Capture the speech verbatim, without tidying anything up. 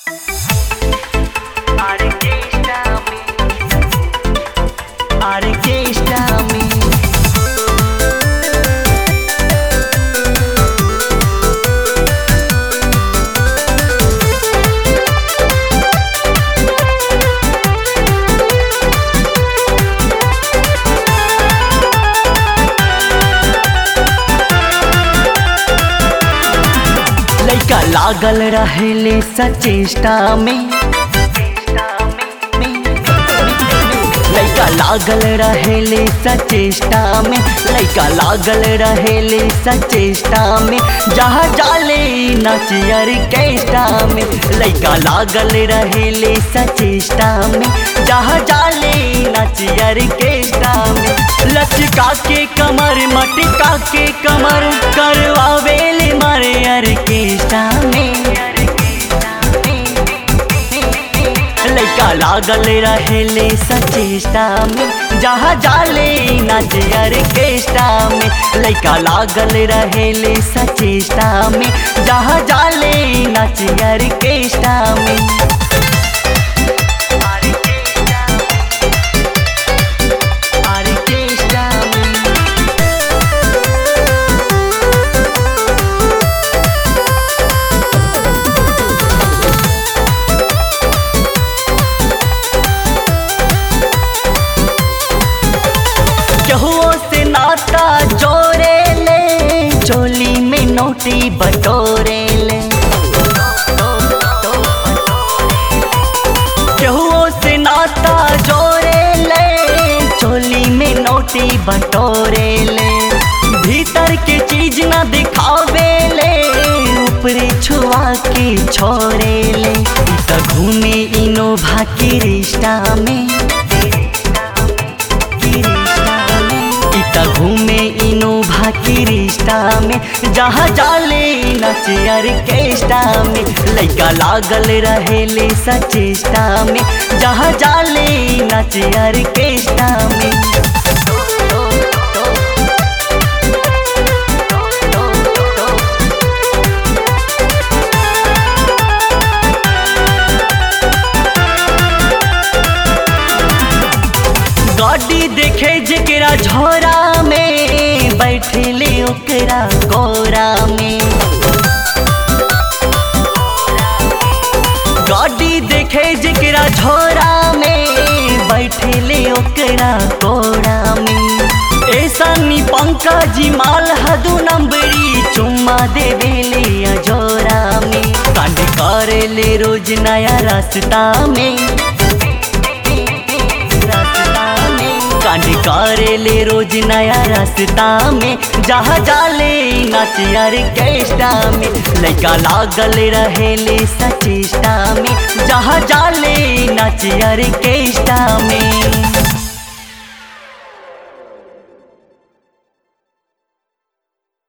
लइका लागल रहेले सचेष्टा में, लइका लागल रहेले सचेष्टा में, लइका लागल रहेले सचेष्टा में, जहाँ जाले नाचियर केष्टा में। लइका लागल रहेले सचेष्टा में, जहाँ जाले नाचियर केष्टा में। लचका के कमर मटका के कमर करवावेले मारे ऑर्केस्ट्रा में। लइका लागल रहेले सचेष्टा में, जहाँ जाले नाच ऑर्केस्ट्रा में। लइका लागल रहेले सचेष्टा में, जहाँ जाले नाच ऑर्केस्ट्रा में। केहुओ से नाता जोड़े ले, चोली में नोटी बटोरे ले। केहुओ से नाता जोड़े ले, चोली में नोटी बटोरे ले। भीतर के चीज ना दिखावे ले, ऊपरे छुआ के छोड़े ले। त घूमे इनोभा के रिश्ता में, घूमे इनोभा के रिश्ता में, जहाँ जाले नाच ऑर्केस्ट्रा में। लइका लागल रहेले सचेष्टा में, जहाँ जाले नाच ऑर्केस्ट्रा में। गाड़ी देखे जेकरा झोरा में, बैठले ओकरा कोरा में। गाड़ी देखे जेकरा झोरा में, बैठले ओकरा कोरा में। ऐसा नी पंकजी माल हदू नंबरी, चुम्मा देवेले अजोरा में। कांड करेले रोज नया रास्ता में, कांड करेले रोज नया रास्ता में, जहाँ जाले नाच ऑर्केस्ट्रा में। लइका लागल रहेले सचेष्टा में, जहाँ जाले नाच ऑर्केस्ट्रा में।